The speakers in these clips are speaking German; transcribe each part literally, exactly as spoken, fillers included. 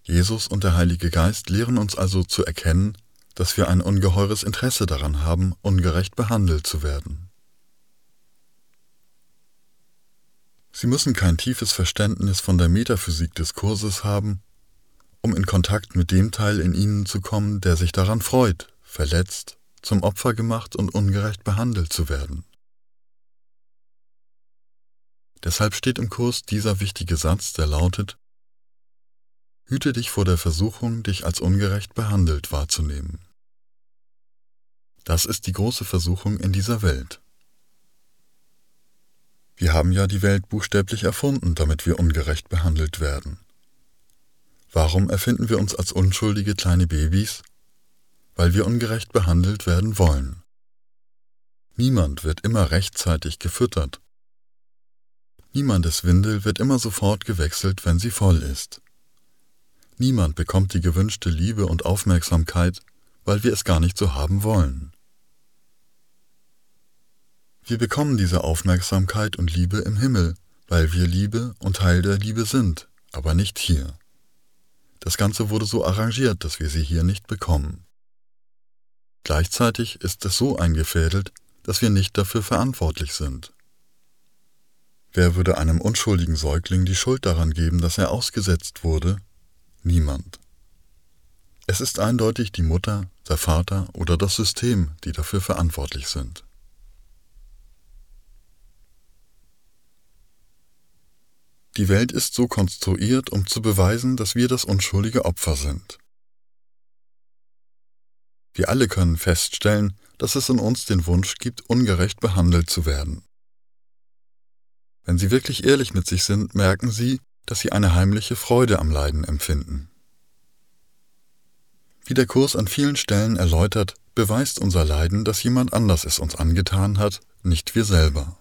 Jesus und der Heilige Geist lehren uns also zu erkennen, dass wir ein ungeheures Interesse daran haben, ungerecht behandelt zu werden. Sie müssen kein tiefes Verständnis von der Metaphysik des Kurses haben, um in Kontakt mit dem Teil in Ihnen zu kommen, der sich daran freut, verletzt, zum Opfer gemacht und ungerecht behandelt zu werden. Deshalb steht im Kurs dieser wichtige Satz, der lautet: Hüte dich vor der Versuchung, dich als ungerecht behandelt wahrzunehmen. Das ist die große Versuchung in dieser Welt. Wir haben ja die Welt buchstäblich erfunden, damit wir ungerecht behandelt werden. Warum erfinden wir uns als unschuldige kleine Babys? Weil wir ungerecht behandelt werden wollen. Niemand wird immer rechtzeitig gefüttert. Niemandes Windel wird immer sofort gewechselt, wenn sie voll ist. Niemand bekommt die gewünschte Liebe und Aufmerksamkeit, weil wir es gar nicht so haben wollen. Wir bekommen diese Aufmerksamkeit und Liebe im Himmel, weil wir Liebe und Teil der Liebe sind, aber nicht hier. Das Ganze wurde so arrangiert, dass wir sie hier nicht bekommen. Gleichzeitig ist es so eingefädelt, dass wir nicht dafür verantwortlich sind. Wer würde einem unschuldigen Säugling die Schuld daran geben, dass er ausgesetzt wurde? Niemand. Es ist eindeutig die Mutter, der Vater oder das System, die dafür verantwortlich sind. Die Welt ist so konstruiert, um zu beweisen, dass wir das unschuldige Opfer sind. Wir alle können feststellen, dass es in uns den Wunsch gibt, ungerecht behandelt zu werden. Wenn Sie wirklich ehrlich mit sich sind, merken Sie, dass Sie eine heimliche Freude am Leiden empfinden. Wie der Kurs an vielen Stellen erläutert, beweist unser Leiden, dass jemand anders es uns angetan hat, nicht wir selber.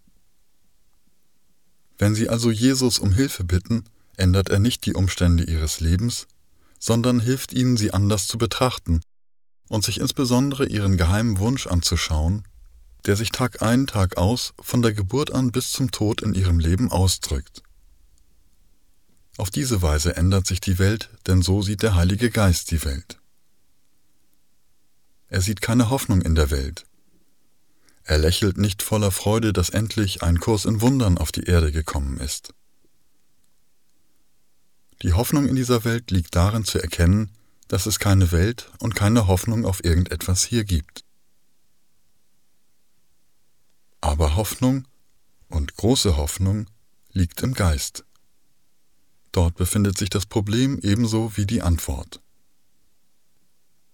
Wenn Sie also Jesus um Hilfe bitten, ändert er nicht die Umstände Ihres Lebens, sondern hilft Ihnen, sie anders zu betrachten und sich insbesondere Ihren geheimen Wunsch anzuschauen, der sich Tag ein, Tag aus, von der Geburt an bis zum Tod in Ihrem Leben ausdrückt. Auf diese Weise ändert sich die Welt, denn so sieht der Heilige Geist die Welt. Er sieht keine Hoffnung in der Welt. Er lächelt nicht voller Freude, dass endlich ein Kurs in Wundern auf die Erde gekommen ist. Die Hoffnung in dieser Welt liegt darin zu erkennen, dass es keine Welt und keine Hoffnung auf irgendetwas hier gibt. Aber Hoffnung und große Hoffnung liegt im Geist. Dort befindet sich das Problem ebenso wie die Antwort.